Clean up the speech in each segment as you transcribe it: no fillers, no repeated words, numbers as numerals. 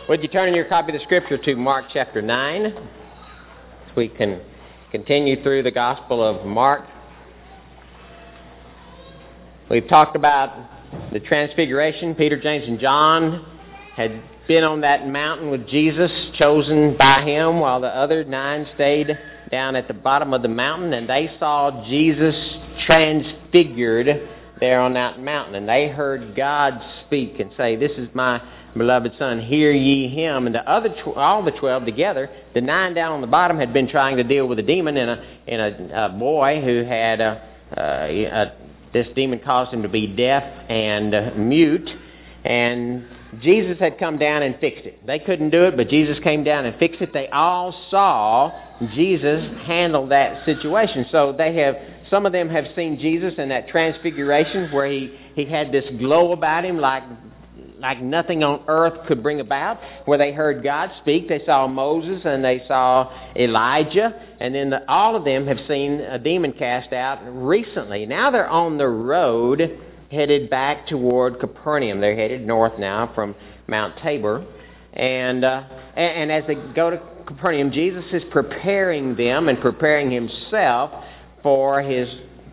Would you turn in your copy of the Scripture to Mark chapter 9? So we can continue through the Gospel of Mark. We've talked about the Transfiguration. Peter, James, and John had been on that mountain with Jesus, chosen by Him, while the other 9 stayed down at the bottom of the mountain, and they saw Jesus transfigured there on that mountain. And they heard God speak and say, "This is my beloved Son, hear ye Him." And the other, all the 12 together, the 9 down on the bottom had been trying to deal with a demon in a boy who had this demon caused him to be deaf and mute. And Jesus had come down and fixed it. They couldn't do it, but Jesus came down and fixed it. They all saw Jesus handle that situation. So some of them have seen Jesus in that transfiguration where he had this glow about him like nothing on earth could bring about, where they heard God speak. They saw Moses and they saw Elijah, and then all of them have seen a demon cast out recently. Now they're on the road headed back toward Capernaum. They're headed north now from Mount Tabor, and as they go to Capernaum, Jesus is preparing them and preparing Himself for his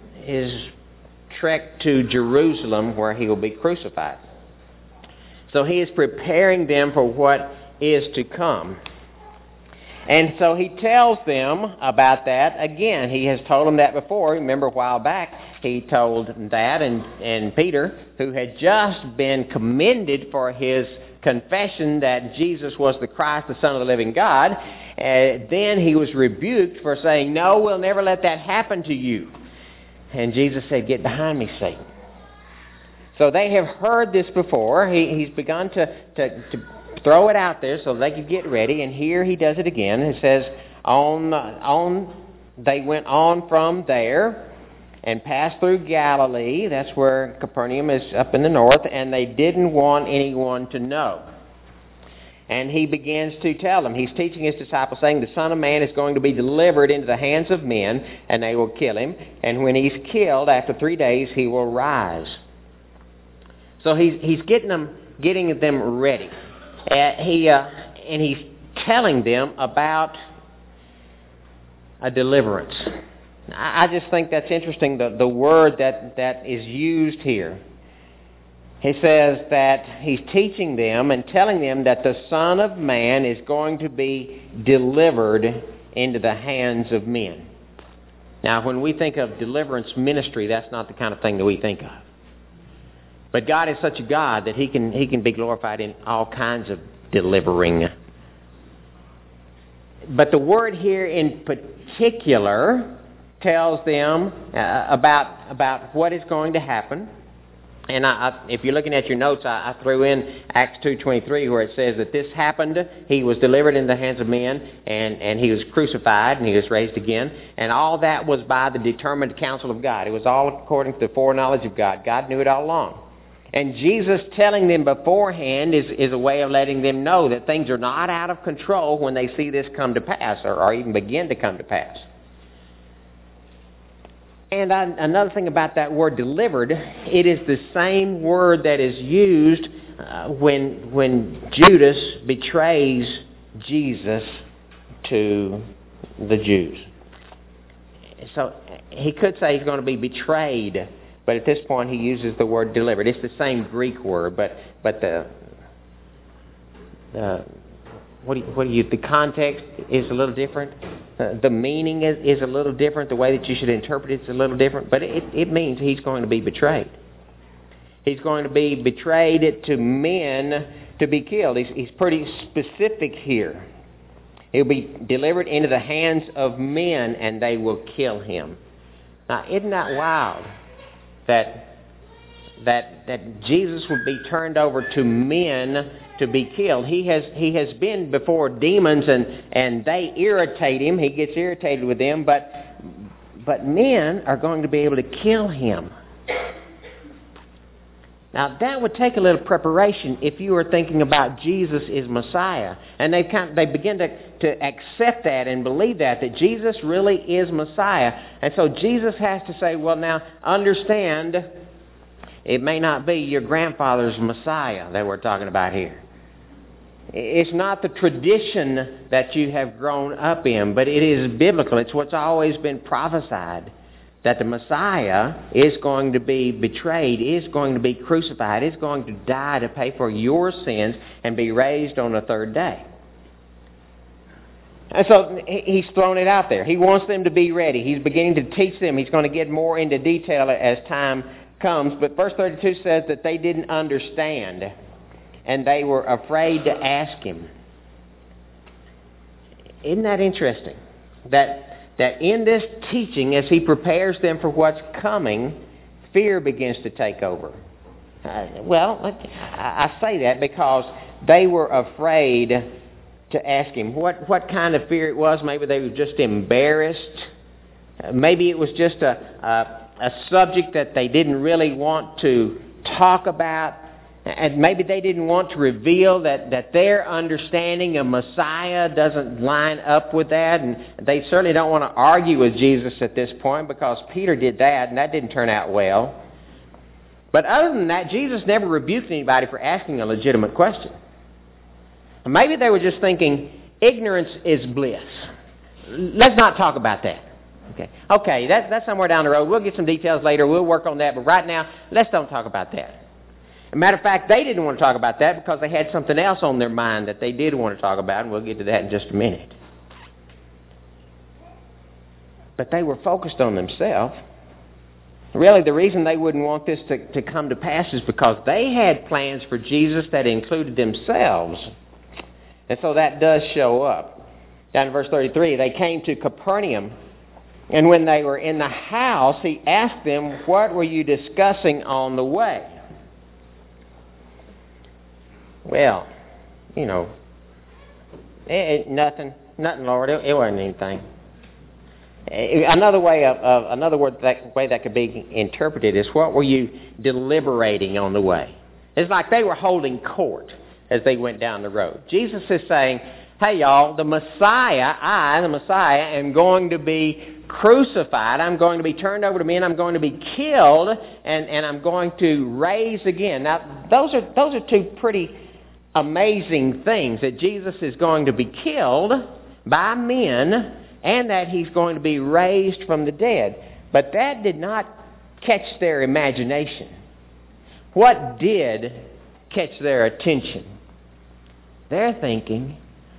trek to Jerusalem, where He will be crucified. So He is preparing them for what is to come. And so He tells them about that again. He has told them that before. Remember a while back He told that, and Peter, who had just been commended for his confession that Jesus was the Christ, the Son of the living God, then he was rebuked for saying, "No, we'll never let that happen to you." And Jesus said, "Get behind me, Satan." So they have heard this before. He's begun to throw it out there so they could get ready. And here He does it again. It says, they went on from there and passed through Galilee. That's where Capernaum is, up in the north. And they didn't want anyone to know. And He begins to tell them. He's teaching His disciples, saying, "The Son of Man is going to be delivered into the hands of men, and they will kill Him. And when He's killed, after 3 days, He will rise." So He's getting them ready. And He's telling them about a deliverance. I just think that's interesting, the word that is used here. He says that He's teaching them and telling them that the Son of Man is going to be delivered into the hands of men. Now, when we think of deliverance ministry, that's not the kind of thing that we think of. But God is such a God that He can be glorified in all kinds of delivering. But the word here in particular tells them about what is going to happen. And if you're looking at your notes, I threw in Acts 2:23, where it says that this happened. He was delivered into the hands of men, and He was crucified, and He was raised again. And all that was by the determined counsel of God. It was all according to the foreknowledge of God. God knew it all along. And Jesus telling them beforehand is a way of letting them know that things are not out of control when they see this come to pass, or even begin to come to pass. And another thing about that word delivered, it is the same word that is used when Judas betrays Jesus to the Jews. So he could say he's going to be betrayed, but at this point he uses the word delivered. It's the same Greek word, but the context is a little different. The meaning is a little different. The way that you should interpret it is a little different. But it means He's going to be betrayed. He's going to be betrayed to men to be killed. He's pretty specific here. He'll be delivered into the hands of men, and they will kill Him. Now, isn't that wild? That Jesus would be turned over to men to be killed. He has been before demons, and they irritate Him. He gets irritated with them, but men are going to be able to kill Him. Now that would take a little preparation if you were thinking about Jesus is Messiah, and they begin to accept that and believe that Jesus really is Messiah. And so Jesus has to say, well, now understand, it may not be your grandfather's Messiah that we're talking about here. It's not the tradition that you have grown up in, but it is biblical. It's what's always been prophesied, that the Messiah is going to be betrayed, is going to be crucified, is going to die to pay for your sins and be raised on the third day. And so he's thrown it out there. He wants them to be ready. He's beginning to teach them. He's going to get more into detail as time comes. But verse 32 says that they didn't understand, and they were afraid to ask him. Isn't that interesting? That in this teaching, as he prepares them for what's coming, fear begins to take over. I say that because they were afraid to ask him. What kind of fear it was? Maybe they were just embarrassed. Maybe it was just a subject that they didn't really want to talk about. And maybe they didn't want to reveal that their understanding of Messiah doesn't line up with that. And they certainly don't want to argue with Jesus at this point, because Peter did that, and that didn't turn out well. But other than that, Jesus never rebuked anybody for asking a legitimate question. Maybe they were just thinking, ignorance is bliss. Let's not talk about that. Okay, that's somewhere down the road. We'll get some details later. We'll work on that. But right now, let's don't talk about that. As a matter of fact, they didn't want to talk about that because they had something else on their mind that they did want to talk about, and we'll get to that in just a minute. But they were focused on themselves. Really, the reason they wouldn't want this to come to pass is because they had plans for Jesus that included themselves. And so that does show up. Down in verse 33, they came to Capernaum, and when they were in the house, he asked them, "What were you discussing on the way?" Well, nothing, Lord. It wasn't anything. Another way that could be interpreted is, what were you deliberating on the way? It's like they were holding court as they went down the road. Jesus is saying, hey y'all, the Messiah, am going to be crucified. I'm going to be turned over to men. I'm going to be killed, and I'm going to rise again. Now, those are two pretty amazing things, that Jesus is going to be killed by men and that he's going to be raised from the dead. But that did not catch their imagination. What did catch their attention? They're thinking,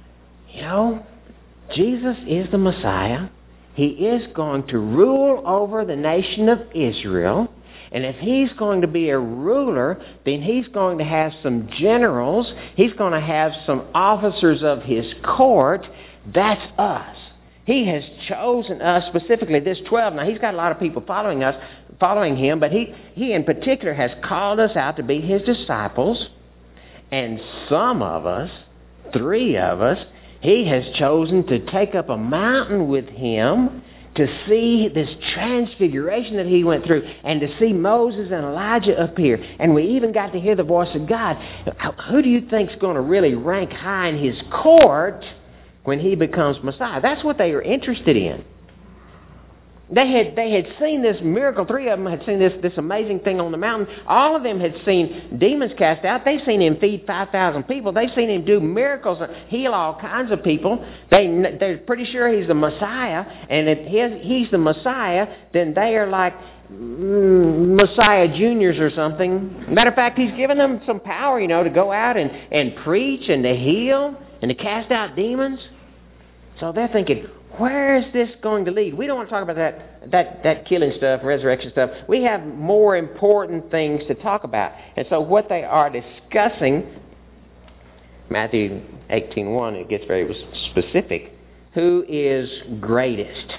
Jesus is the Messiah. He is going to rule over the nation of Israel. And if he's going to be a ruler, then he's going to have some generals. He's going to have some officers of his court. That's us. He has chosen us, specifically this 12. Now, he's got a lot of people following him, but he in particular has called us out to be his disciples. And some of us, 3 of us, he has chosen to take up a mountain with him to see this transfiguration that he went through, and to see Moses and Elijah appear. And we even got to hear the voice of God. Who do you think is going to really rank high in his court when he becomes Messiah? That's what they were interested in. They had seen this miracle. 3 of them had seen this amazing thing on the mountain. All of them had seen demons cast out. They've seen him feed 5,000 people. They've seen him do miracles and heal all kinds of people. They're pretty sure he's the Messiah. And if he's the Messiah, then they are like Messiah Juniors or something. Matter of fact, he's given them some power, to go out and preach and to heal and to cast out demons. So they're thinking, where is this going to lead? We don't want to talk about that killing stuff, resurrection stuff. We have more important things to talk about. And so what they are discussing, Matthew 18:1, it gets very specific. Who is greatest?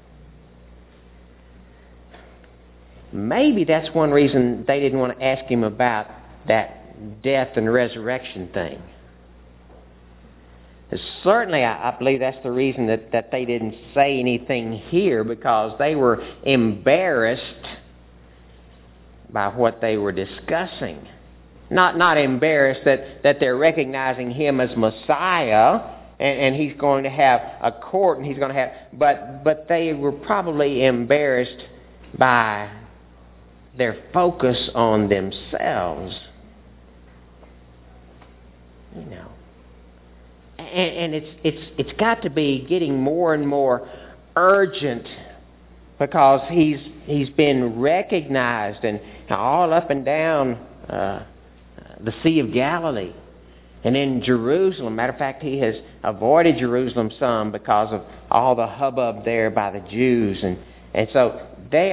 Maybe that's one reason they didn't want to ask him about that death and resurrection thing. Certainly, I believe that's the reason that they didn't say anything here, because they were embarrassed by what they were discussing. Not embarrassed that they're recognizing him as Messiah, and he's going to have a court, and he's going to have... But they were probably embarrassed by their focus on themselves. And it's got to be getting more and more urgent, because he's been recognized and all up and down the Sea of Galilee and in Jerusalem. Matter of fact, he has avoided Jerusalem some because of all the hubbub there by the Jews, and so they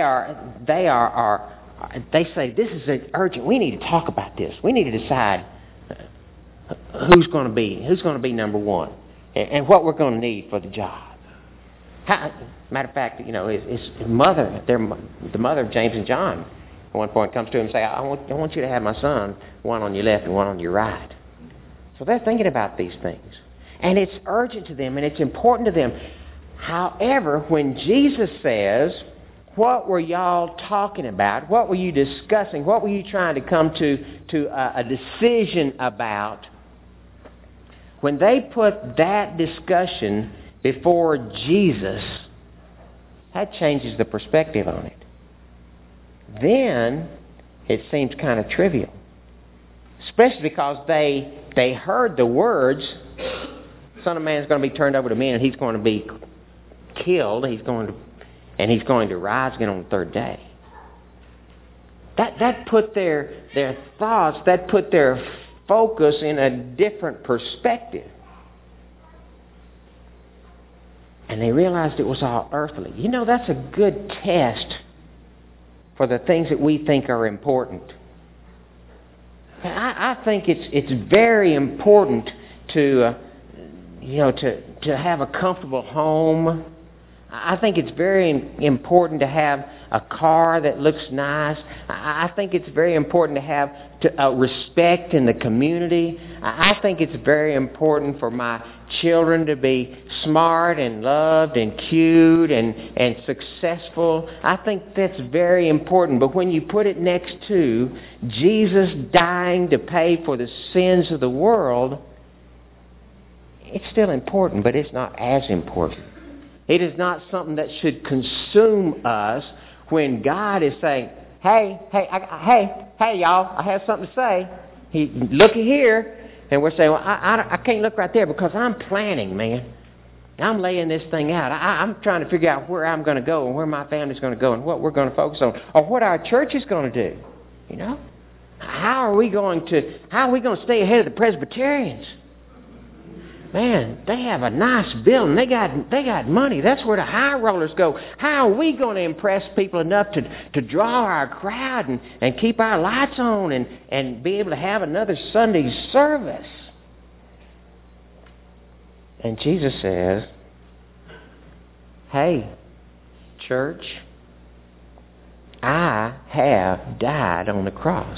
say this is urgent. We need to talk about this. We need to decide who's going to be number one and what we're going to need for the job. Matter of fact, his mother, the mother of James and John, at one point comes to him and says, I want you to have my son, one on your left and one on your right. So they're thinking about these things. And it's urgent to them and it's important to them. However, when Jesus says, what were y'all talking about? What were you discussing? What were you trying to come to a decision about? When they put that discussion before Jesus, that changes the perspective on it. Then it seems kind of trivial. Especially because they heard the words, Son of Man is going to be turned over to men and he's going to be killed, he's going to rise again on the third day. That put their thoughts, that put their focus in a different perspective. And they realized it was all earthly. That's a good test for the things that we think are important. I think it's very important to have a comfortable home. I think it's very important to have a car that looks nice. I think it's very important to have respect in the community. I think it's very important for my children to be smart and loved and cute and successful. I think that's very important. But when you put it next to Jesus dying to pay for the sins of the world, it's still important, but it's not as important. It is not something that should consume us when God is saying, hey, y'all, I have something to say. Looky here. And we're saying, well, I can't look right there because I'm planning, man. I'm laying this thing out. I'm trying to figure out where I'm going to go and where my family's going to go and what we're going to focus on or what our church is going to do. How are we going to stay ahead of the Presbyterians? Man, they have a nice building. They got money. That's where the high rollers go. How are we going to impress people enough to draw our crowd and keep our lights on and be able to have another Sunday service? And Jesus says, hey, church, I have died on the cross.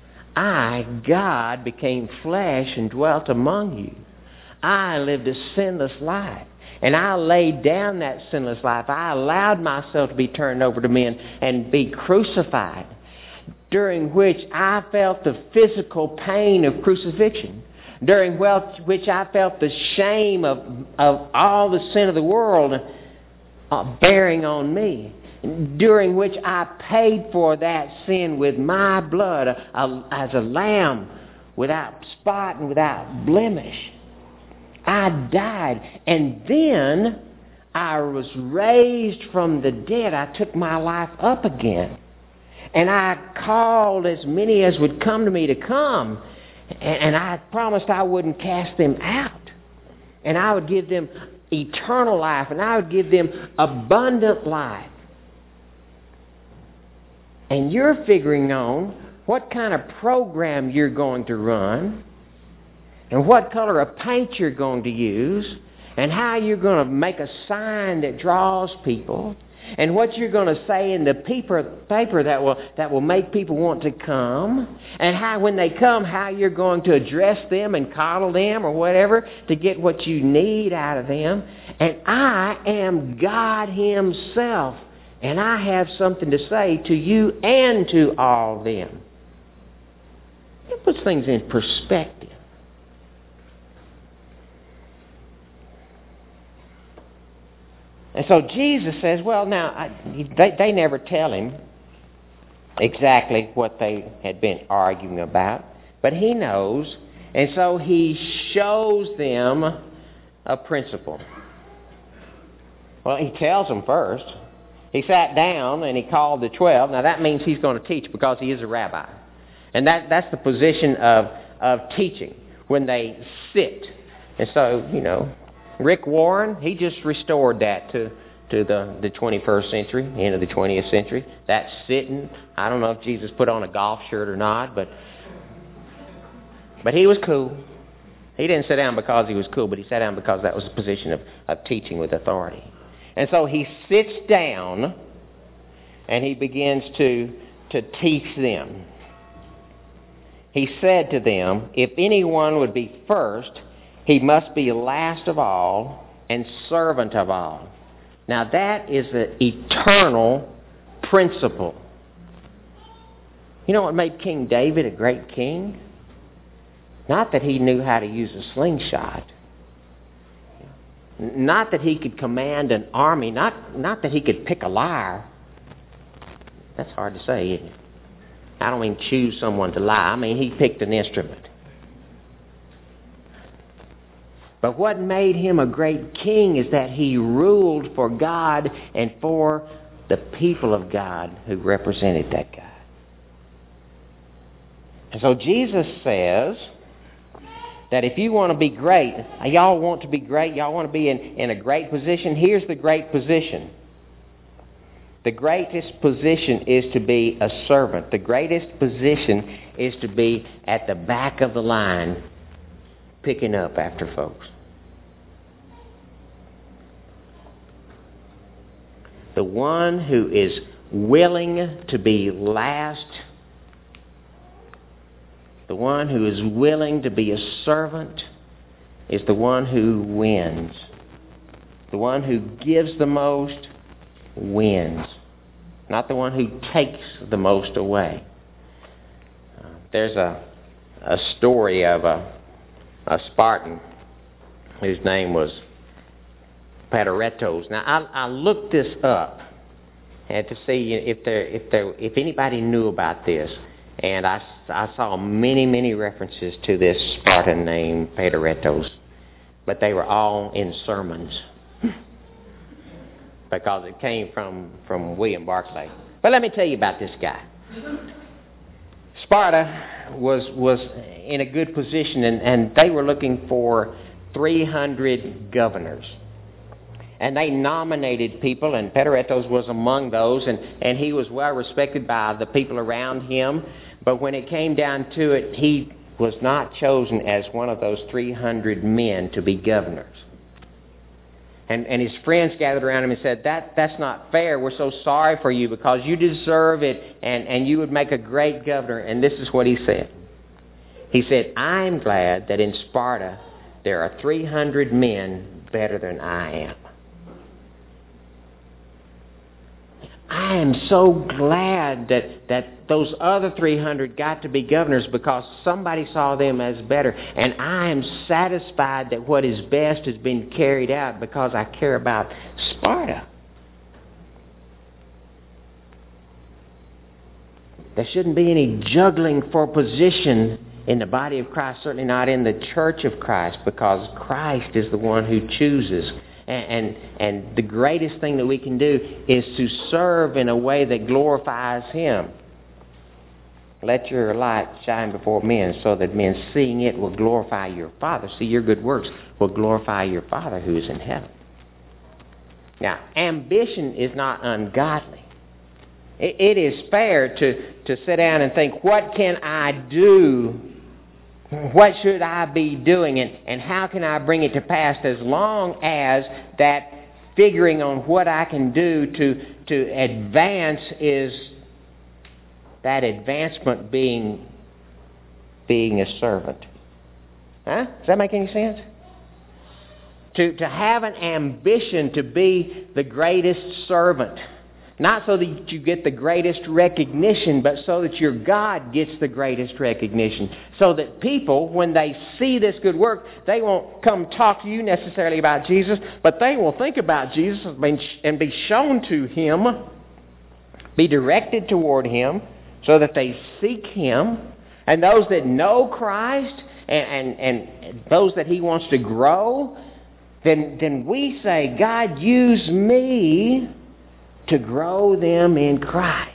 God, became flesh and dwelt among you. I lived a sinless life. And I laid down that sinless life. I allowed myself to be turned over to men and be crucified, during which I felt the physical pain of crucifixion, during which I felt the shame of all the sin of the world bearing on me, during which I paid for that sin with my blood as a lamb without spot and without blemish. I died, and then I was raised from the dead. I took my life up again. And I called as many as would come to me to come. And I promised I wouldn't cast them out. And I would give them eternal life, and I would give them abundant life. And you're figuring on what kind of program you're going to run, and what color of paint you're going to use, and how you're going to make a sign that draws people, and what you're going to say in the paper that will make people want to come, and how when they come, how you're going to address them and coddle them or whatever to get what you need out of them. And I am God Himself, and I have something to say to you and to all them. It puts things in perspective. And so Jesus says, well, now, they never tell him exactly what they had been arguing about, but he knows, And so he shows them a principle. Well, he tells them first. He sat down and he called the 12. Now that means he's going to teach because he is a rabbi. And that's the position of teaching, when they sit. And so, Rick Warren, he just restored that to the 21st century, end of the 20th century. That sitting, I don't know if Jesus put on a golf shirt or not, but he was cool. He didn't sit down because he was cool, but he sat down because that was a position of teaching with authority. And so he sits down and he begins to teach them. He said to them, if anyone would be first, he must be last of all and servant of all. Now that is an eternal principle. You know what made King David a great king? Not that he knew how to use a slingshot. Not that he could command an army. Not that he could pick a lyre. That's hard to say, isn't it? I don't mean choose someone to lie. I mean he picked an instrument. But what made him a great king is that he ruled for God and for the people of God who represented that God. And so Jesus says that if you want to be great, y'all want to be great, y'all want to be in a great position, here's the great position. The greatest position is to be a servant. The greatest position is to be at the back of the line picking up after folks. The one who is willing to be last, the one who is willing to be a servant, is the one who wins. The one who gives the most wins, not the one who takes the most away. There's a story of a Spartan whose name was Pateretos. Now I looked this up and to see if anybody knew about this, and I saw many references to this Spartan named Pateretos, but they were all in sermons because it came from William Barclay. But let me tell you about this guy. Sparta was in a good position, and they were looking for 300 governors. And they nominated people, and Pateretos was among those, and he was well respected by the people around him. But when it came down to it, he was not chosen as one of those 300 men to be governors. And his friends gathered around him and said, that's not fair. We're so sorry for you because you deserve it and you would make a great governor. And this is what he said. He said, I'm glad that in Sparta there are 300 men better than I am. I am so glad that those other 300 got to be governors because somebody saw them as better. And I am satisfied that what is best has been carried out because I care about Sparta. There shouldn't be any juggling for position in the body of Christ, certainly not in the church of Christ, because Christ is the one who chooses. And the greatest thing that we can do is to serve in a way that glorifies Him. Let your light shine before men so that men seeing it will glorify your Father. See, your good works will glorify your Father who is in heaven. Now, ambition is not ungodly. It is fair to sit down and think, what can I do? What should I be doing, and how can I bring it to pass, as long as that figuring on what I can do to advance is that advancement being a servant. Huh? Does that make any sense? To have an ambition to be the greatest servant. Not so that you get the greatest recognition, but so that your God gets the greatest recognition. So that people, when they see this good work, they won't come talk to you necessarily about Jesus, but they will think about Jesus and be shown to Him, be directed toward Him, so that they seek Him. And those that know Christ and those that He wants to grow, then we say, God, use me to grow them in Christ.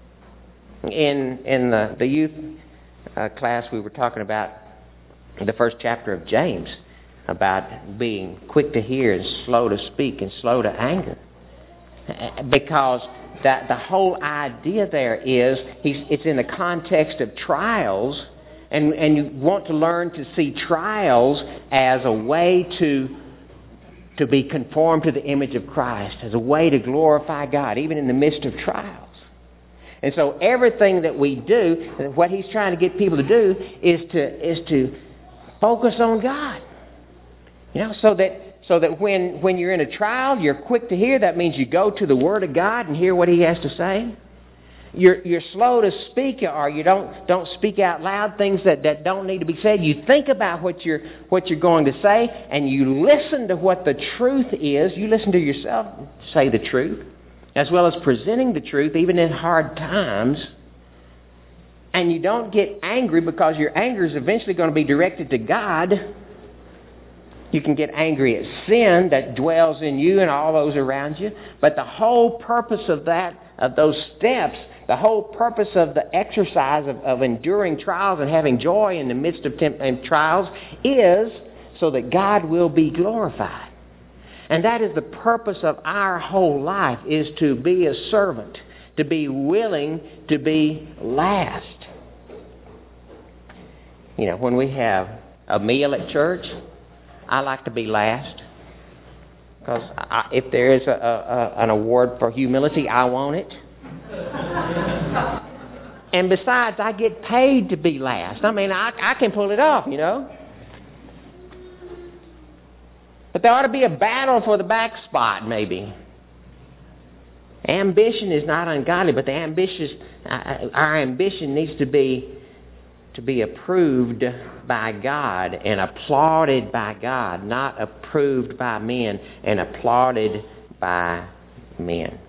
In the youth class, we were talking about the first chapter of James, about being quick to hear and slow to speak and slow to anger. Because the whole idea there is, it's in the context of trials, and you want to learn to see trials as a way to be conformed to the image of Christ, as a way to glorify God, even in the midst of trials. And so everything that we do, what He's trying to get people to do, is to focus on God. You know, so that when you're in a trial, you're quick to hear. That means you go to the Word of God and hear what He has to say. You're slow to speak, or you don't speak out loud things that don't need to be said. You think about what you're going to say, and you listen to what the truth is. You listen to yourself say the truth, as well as presenting the truth, even in hard times. And you don't get angry, because your anger is eventually going to be directed to God. You can get angry at sin that dwells in you and all those around you. But the whole purpose of those steps, the whole purpose of the exercise of enduring trials and having joy in the midst of trials, is so that God will be glorified. And that is the purpose of our whole life, is to be a servant, to be willing to be last. You know, when we have a meal at church, I like to be last, because if there is an award for humility, I want it. And besides, I get paid to be last. I mean, I can pull it off, you know. But there ought to be a battle for the back spot, maybe. Ambition is not ungodly, but our ambition needs to be approved by God and applauded by God, not approved by men and applauded by men.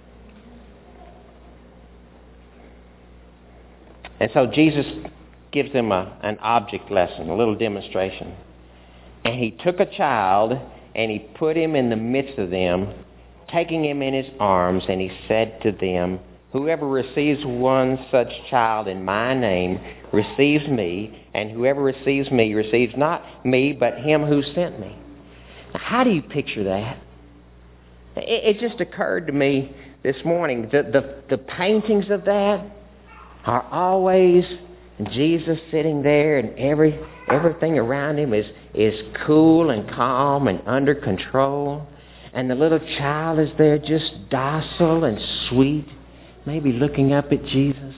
And so Jesus gives them an object lesson, a little demonstration. And He took a child and He put him in the midst of them, taking him in His arms, and He said to them, whoever receives one such child in my name receives me, and whoever receives me receives not me, but Him who sent me. Now, how do you picture that? It just occurred to me this morning. The paintings of that are always Jesus sitting there, and everything around Him is cool and calm and under control. And the little child is there just docile and sweet, maybe looking up at Jesus.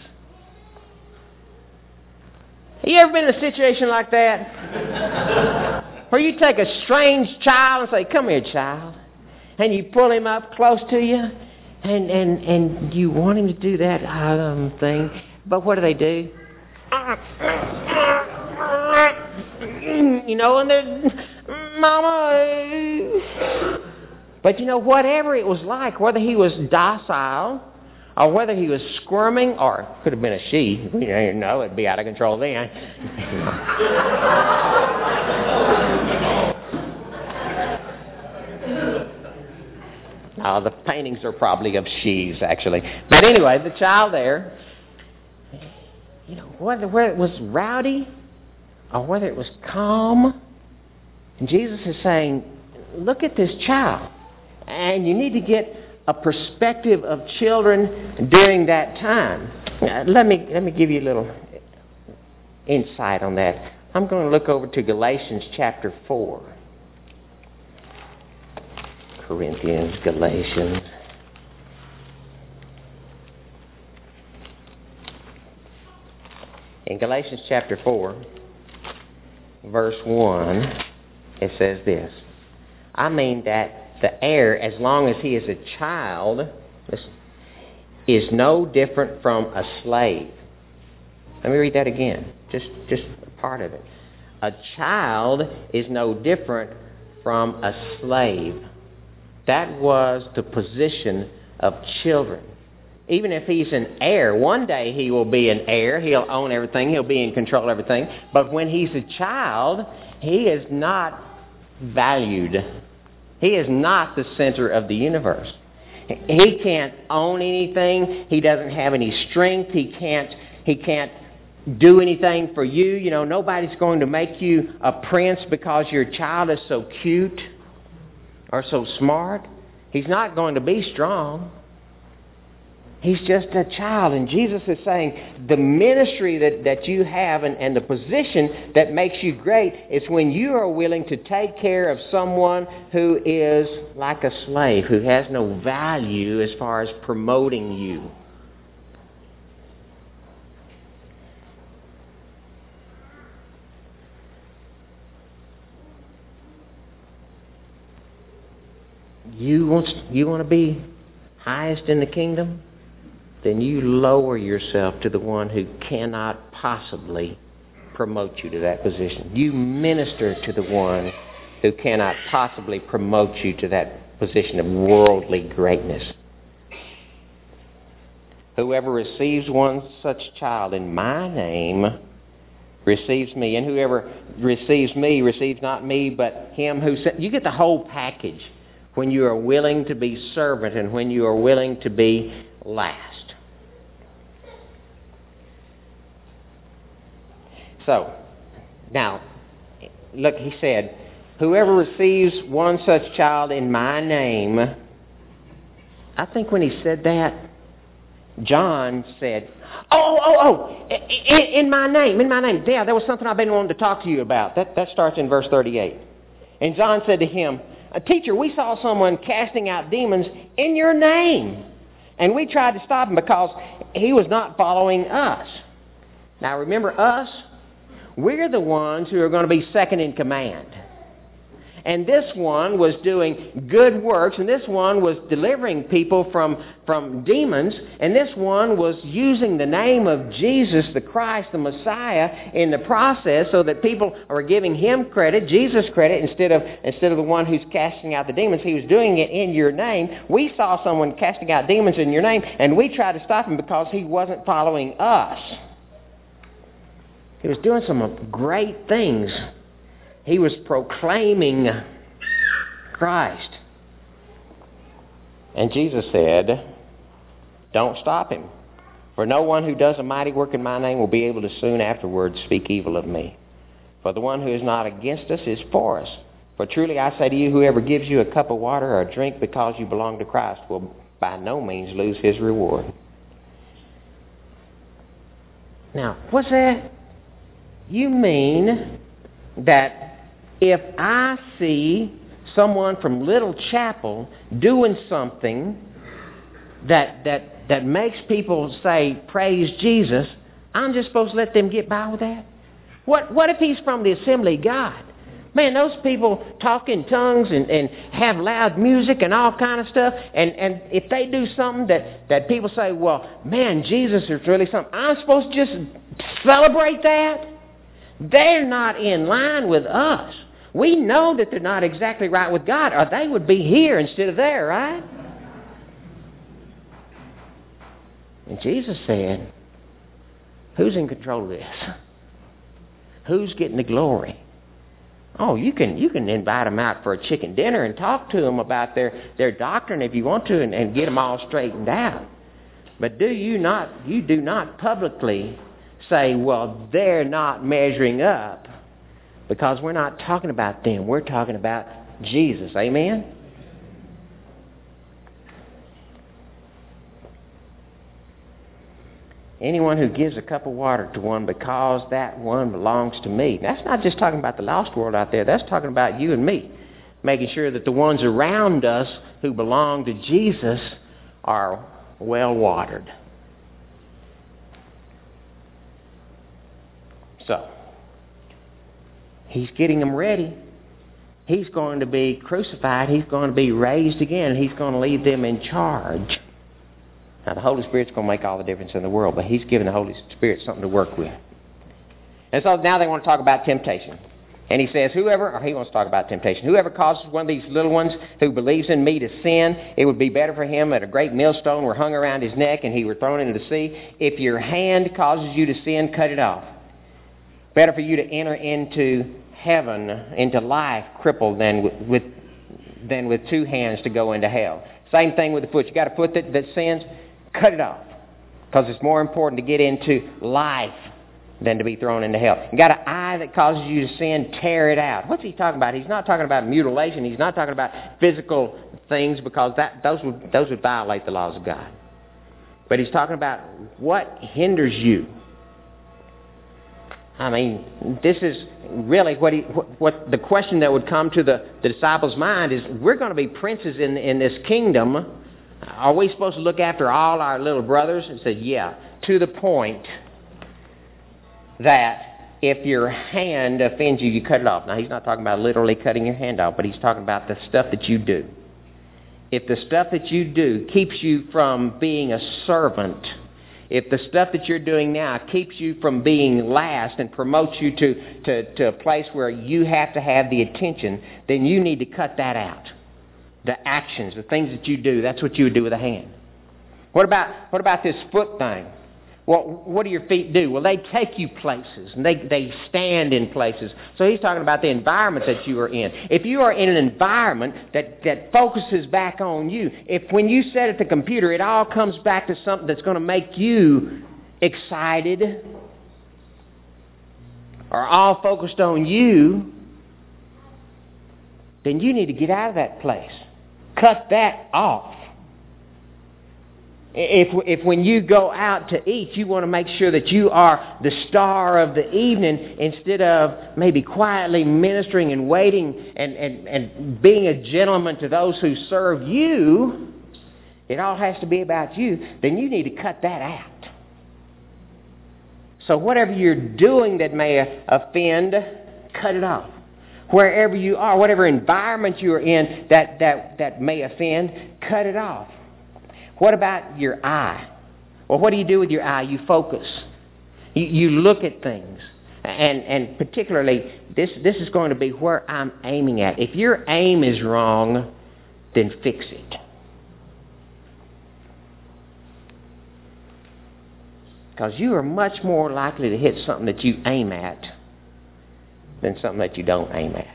Have you ever been in a situation like that? Where you take a strange child and say, come here, child. And you pull him up close to you, and you want him to do that thing. But what do? You know, and they're, Mama. But you know, whatever it was like, whether he was docile, or whether he was squirming, or it could have been a she. We didn't know. It'd be out of control then. The paintings are probably of she's, actually. But anyway, the child there, you know, whether it was rowdy or whether it was calm, and Jesus is saying, look at this child. And you need to get a perspective of children during that time. Let me give you a little insight on that. I'm going to look over to Galatians chapter 4. Corinthians, Galatians. In Galatians chapter 4, verse 1, it says this. I mean that the heir, as long as he is a child, listen, is no different from a slave. Let me read that again, just part of it. A child is no different from a slave. That was the position of children even if he's an heir, one day he will be an heir. He'll own everything. He'll be in control of everything. But when he's a child, he is not valued. He is not the center of the universe. He can't own anything. He doesn't have any strength. He can't do anything for you. You know, nobody's going to make you a prince because your child is so cute or so smart. He's not going to be strong. He's just a child. And Jesus is saying the ministry that you have and the position that makes you great is when you are willing to take care of someone who is like a slave, who has no value as far as promoting you. You want to be highest in the kingdom? Then you lower yourself to the one who cannot possibly promote you to that position. You minister to the one who cannot possibly promote you to that position of worldly greatness. Whoever receives one such child in my name receives me, and whoever receives me receives not me, but him who sent. You get the whole package when you are willing to be servant and when you are willing to be last. So, now, look, he said, whoever receives one such child in my name, I think when he said that, John said, in my name. Yeah, there was something I've been wanting to talk to you about. That starts in verse 38. And John said to him, Teacher, we saw someone casting out demons in your name. And we tried to stop him because he was not following us. Now remember us? We're the ones who are going to be second in command. And this one was doing good works, and this one was delivering people from demons, and this one was using the name of Jesus, the Christ, the Messiah, in the process so that people are giving him credit, Jesus credit, instead of the one who's casting out the demons. He was doing it in your name. We saw someone casting out demons in your name, and we tried to stop him because he wasn't following us. He was doing some great things. He was proclaiming Christ. And Jesus said, don't stop him. For no one who does a mighty work in my name will be able to soon afterwards speak evil of me. For the one who is not against us is for us. For truly I say to you, whoever gives you a cup of water or a drink because you belong to Christ will by no means lose his reward. Now, what's that? You mean that if I see someone from Little Chapel doing something that makes people say, praise Jesus, I'm just supposed to let them get by with that? What if he's from the Assembly of God? Man, those people talk in tongues and have loud music and all kind of stuff. And if they do something that people say, well, man, Jesus is really something, I'm supposed to just celebrate that? They're not in line with us. We know that they're not exactly right with God, or they would be here instead of there, right? And Jesus said, who's in control of this? Who's getting the glory? Oh, you can invite them out for a chicken dinner and talk to them about their doctrine if you want to and get them all straightened out. But you do not publicly say, well, they're not measuring up, because we're not talking about them. We're talking about Jesus. Amen? Anyone who gives a cup of water to one because that one belongs to me. That's not just talking about the lost world out there. That's talking about you and me. Making sure that the ones around us who belong to Jesus are well watered. So, he's getting them ready. He's going to be crucified. He's going to be raised again. He's going to leave them in charge. Now, the Holy Spirit's going to make all the difference in the world, but he's given the Holy Spirit something to work with. And so now they want to talk about temptation. And he says, he wants to talk about temptation. Whoever causes one of these little ones who believes in me to sin, it would be better for him that a great millstone were hung around his neck and he were thrown into the sea. If your hand causes you to sin, cut it off. Better for you to enter into heaven, into life, crippled than with two hands to go into hell. Same thing with the foot. You got a foot that sins, cut it off. Because it's more important to get into life than to be thrown into hell. You got an eye that causes you to sin, tear it out. What's he talking about? He's not talking about mutilation. He's not talking about physical things, because those would violate the laws of God. But he's talking about what hinders you. I mean, this is really what the question that would come to the disciples' mind is, we're going to be princes in this kingdom. Are we supposed to look after all our little brothers? And said, yeah, to the point that if your hand offends you, you cut it off. Now, he's not talking about literally cutting your hand off, but he's talking about the stuff that you do. If the stuff that you do keeps you from being a servant, if the stuff that you're doing now keeps you from being last and promotes you to a place where you have to have the attention, then you need to cut that out. The actions, the things that you do, that's what you would do with a hand. What about this foot thing? Well, what do your feet do? Well, they take you places, and they stand in places. So he's talking about the environment that you are in. If you are in an environment that focuses back on you, if when you sit at the computer, it all comes back to something that's going to make you excited or all focused on you, then you need to get out of that place. Cut that off. If when you go out to eat, you want to make sure that you are the star of the evening instead of maybe quietly ministering and waiting and being a gentleman to those who serve you, it all has to be about you, then you need to cut that out. So whatever you're doing that may offend, cut it off. Wherever you are, whatever environment you're in that may offend, cut it off. What about your eye? Well, what do you do with your eye? You focus. You look at things. And particularly, this is going to be where I'm aiming at. If your aim is wrong, then fix it. Because you are much more likely to hit something that you aim at than something that you don't aim at.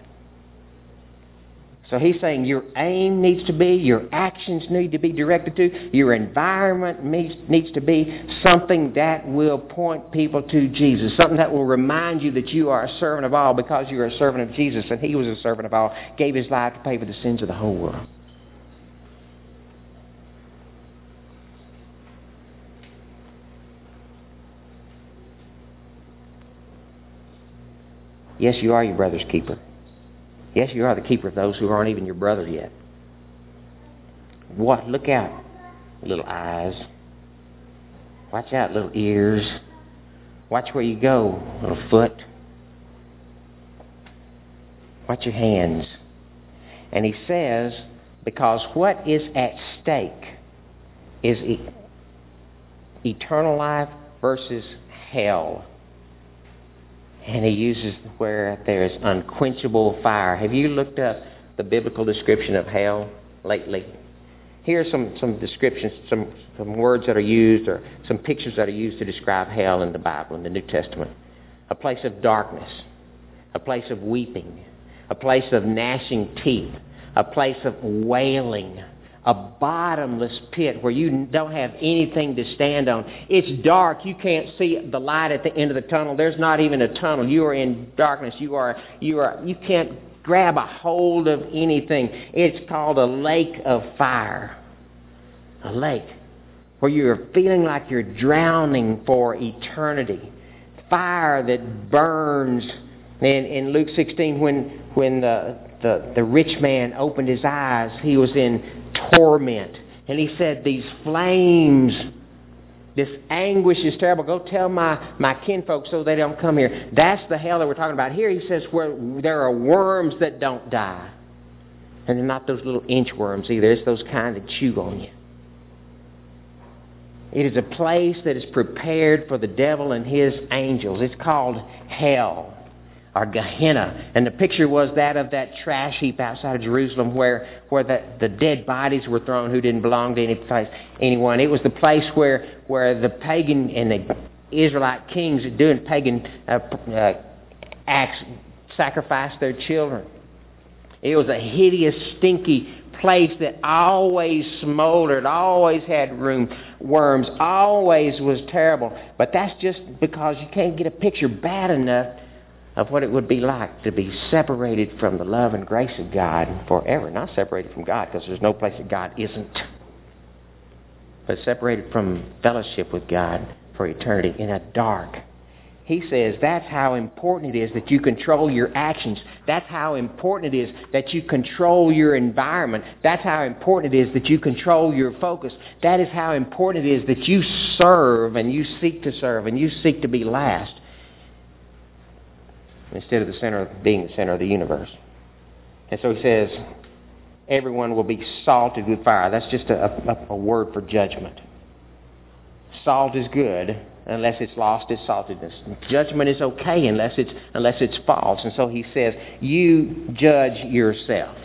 So he's saying your aim needs to be, your actions need to be directed to, your environment needs to be something that will point people to Jesus, something that will remind you that you are a servant of all because you are a servant of Jesus, and he was a servant of all, gave his life to pay for the sins of the whole world. Yes, you are your brother's keeper. Yes, you are the keeper of those who aren't even your brother yet. What? Look out, little eyes. Watch out, little ears. Watch where you go, little foot. Watch your hands. And he says, because what is at stake is eternal life versus hell. And he uses where there is unquenchable fire. Have you looked up the biblical description of hell lately? Here are some descriptions, some words that are used, or some pictures that are used to describe hell in the Bible, in the New Testament. A place of darkness, a place of weeping, a place of gnashing teeth, a place of wailing, a bottomless pit where you don't have anything to stand on. It's dark. You can't see the light at the end of the tunnel. There's not even a tunnel. You are in darkness. You can't grab a hold of anything. It's called a lake of fire. A lake where you're feeling like you're drowning for eternity. Fire that burns. In Luke 16, when the rich man opened his eyes, he was in torment. And he said, these flames, this anguish is terrible. Go tell my kinfolk so they don't come here. That's the hell that we're talking about. Here he says where there are worms that don't die. And they're not those little inchworms either. It's those kind that chew on you. It is a place that is prepared for the devil and his angels. It's called hell. or Gehenna. And the picture was that of that trash heap outside of Jerusalem where the dead bodies were thrown who didn't belong to anyone. It was the place where the pagan and the Israelite kings doing pagan acts sacrificed their children. It was a hideous, stinky place that always smoldered, always had worms, always was terrible. But that's just because you can't get a picture bad enough of what it would be like to be separated from the love and grace of God forever. Not separated from God, because there's no place that God isn't, but separated from fellowship with God for eternity in a dark. He says that's how important it is that you control your actions. That's how important it is that you control your environment. That's how important it is that you control your focus. That is how important it is that you serve and you seek to be last instead of being the center of the universe. And so he says, everyone will be salted with fire. That's just a word for judgment. Salt is good unless it's lost its saltiness. Judgment is okay unless it's false. And so he says, you judge yourself.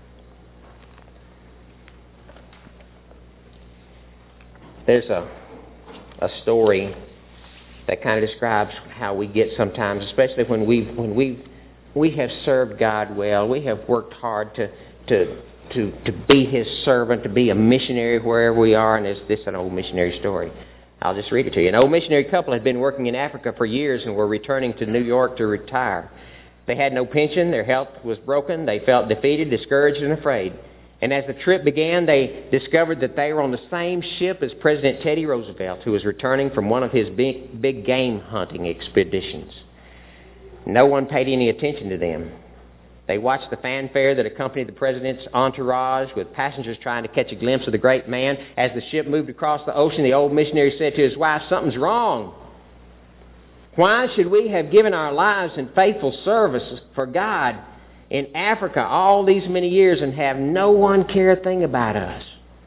There's a story that kind of describes how we get sometimes, especially when we have served God well. We have worked hard to be His servant, to be a missionary wherever we are. And this is an old missionary story. I'll just read it to you. An old missionary couple had been working in Africa for years and were returning to New York to retire. They had no pension. Their health was broken. They felt defeated, discouraged, and afraid. And as the trip began, they discovered that they were on the same ship as President Teddy Roosevelt, who was returning from one of his big game hunting expeditions. No one paid any attention to them. They watched the fanfare that accompanied the president's entourage, with passengers trying to catch a glimpse of the great man. As the ship moved across the ocean, the old missionary said to his wife, "Something's wrong. Why should we have given our lives in faithful service for God in Africa all these many years and have no one care a thing about us?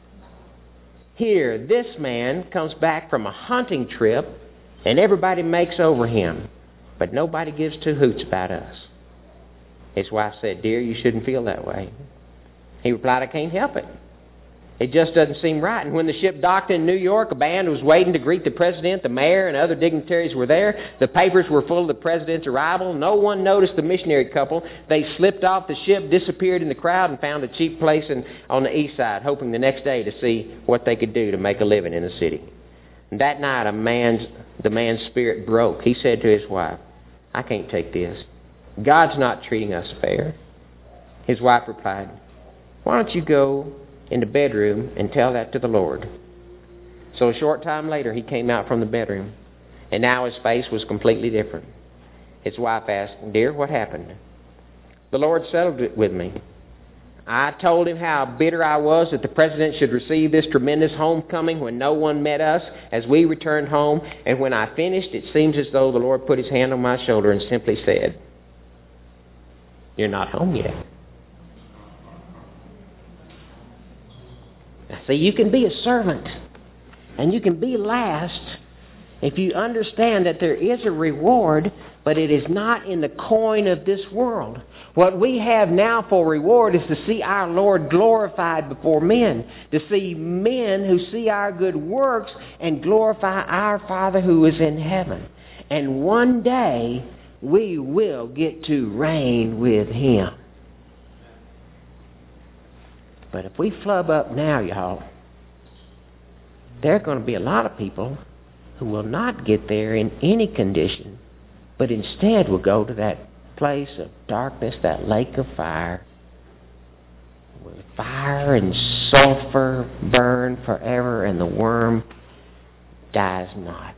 Here, this man comes back from a hunting trip and everybody makes over him, but nobody gives two hoots about us." His wife said, "Dear, you shouldn't feel that way." He replied, "I can't help it. It just doesn't seem right." And when the ship docked in New York, a band was waiting to greet the president. The mayor and other dignitaries were there. The papers were full of the president's arrival. No one noticed the missionary couple. They slipped off the ship, disappeared in the crowd, and found a cheap place on the east side, hoping the next day to see what they could do to make a living in the city. And that night, the man's spirit broke. He said to his wife, "I can't take this. God's not treating us fair." His wife replied, "Why don't you go in the bedroom and tell that to the Lord?" So a short time later, he came out from the bedroom, and now his face was completely different. His wife asked, "Dear, what happened?" "The Lord settled it with me. I told him how bitter I was that the president should receive this tremendous homecoming when no one met us as we returned home. And when I finished, it seems as though the Lord put his hand on my shoulder and simply said, 'You're not home yet.'" Now, see, you can be a servant and you can be last if you understand that there is a reward, but it is not in the coin of this world. What we have now for reward is to see our Lord glorified before men, to see men who see our good works and glorify our Father who is in heaven. And one day, we will get to reign with Him. But if we flub up now, y'all, there are going to be a lot of people who will not get there in any condition, but instead will go to that place of darkness, that lake of fire, where fire and sulfur burn forever and the worm dies not.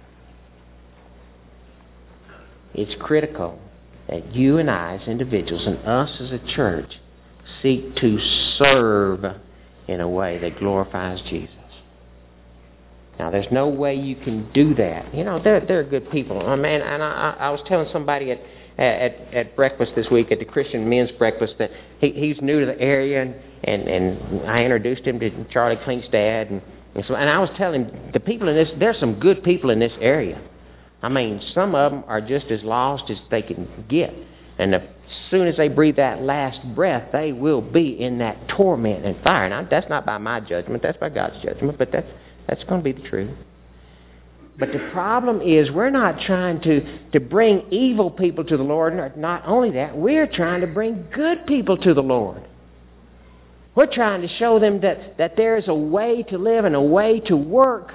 It's critical that you and I as individuals and us as a church seek to serve in a way that glorifies Jesus. Now, there's no way you can do that. You know, they're good people. I mean, and I was telling somebody at breakfast this week, at the Christian men's breakfast, that he's new to the area, and I introduced him to Charlie Klink's dad, and I was telling him, the people in this, there's some good people in this area. I mean, some of them are just as lost as they can get. And as soon as they breathe that last breath, they will be in that torment and fire. Now, that's not by my judgment. That's by God's judgment. But that's going to be the truth. But the problem is we're not trying to bring evil people to the Lord. Not only that, we're trying to bring good people to the Lord. We're trying to show them that there is a way to live and a way to work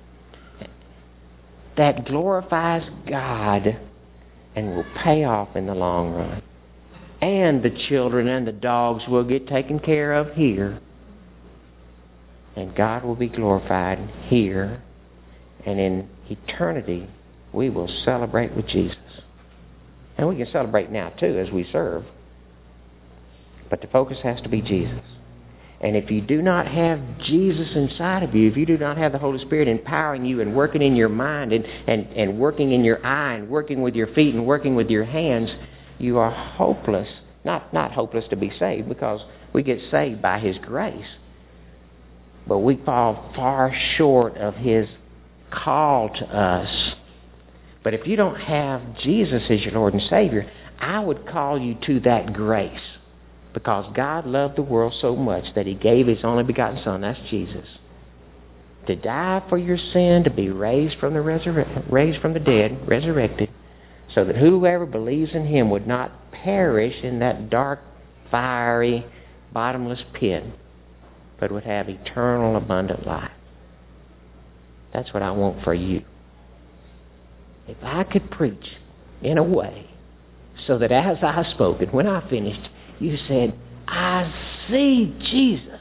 that glorifies God and will pay off in the long run. And the children and the dogs will get taken care of here. And God will be glorified here. And in eternity, we will celebrate with Jesus. And we can celebrate now too as we serve. But the focus has to be Jesus. And if you do not have Jesus inside of you, if you do not have the Holy Spirit empowering you and working in your mind and working in your eye and working with your feet and working with your hands, you are hopeless. Not hopeless to be saved, because we get saved by His grace. But we fall far short of His call to us. But if you don't have Jesus as your Lord and Savior, I would call you to that grace. Because God loved the world so much that He gave His only begotten Son, that's Jesus, to die for your sin, to be raised from the dead, resurrected, so that whoever believes in Him would not perish in that dark, fiery, bottomless pit, but would have eternal, abundant life. That's what I want for you. If I could preach in a way so that as I spoke and when I finished, you said, I see Jesus,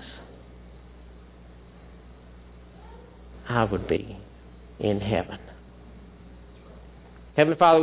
I would be in heaven. Heavenly Father,